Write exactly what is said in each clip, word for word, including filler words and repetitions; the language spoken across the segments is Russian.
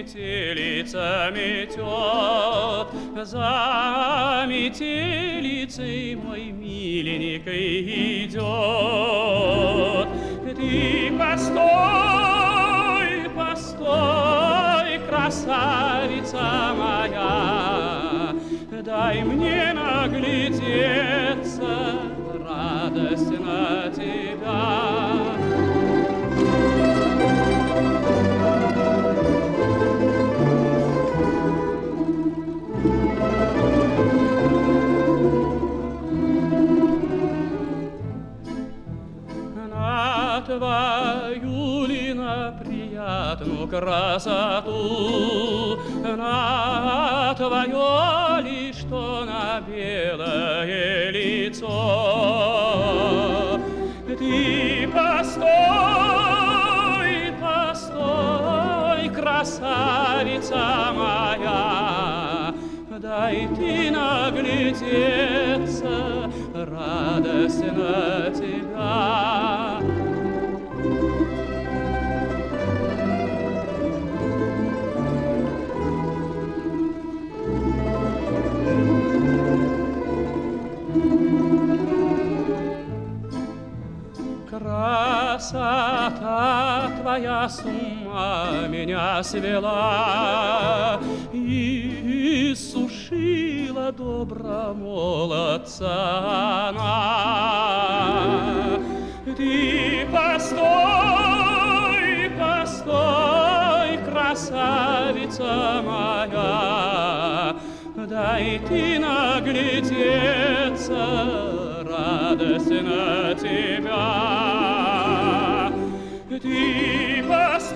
метелица метет, за метелицей мой миленький идет. Ты постой, постой, красавица моя, дай мне наглядеться, радость на тебя. Твою ли на приятную красоту, на твое ли, что на белое лицо. Ты постой, постой, красавица моя, дай ты наглядеться, радость на тебя. Красота твоя с ума меня свела и иссушила добромолодца она. Ты постой, постой, красавица моя, дай ты наглядеться, радость на тебя. Ты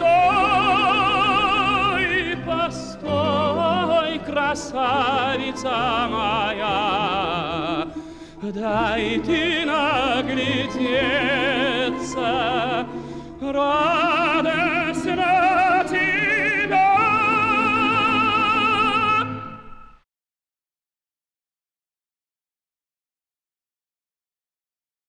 постой, постой, красавица моя, дай ты наглядеться, радость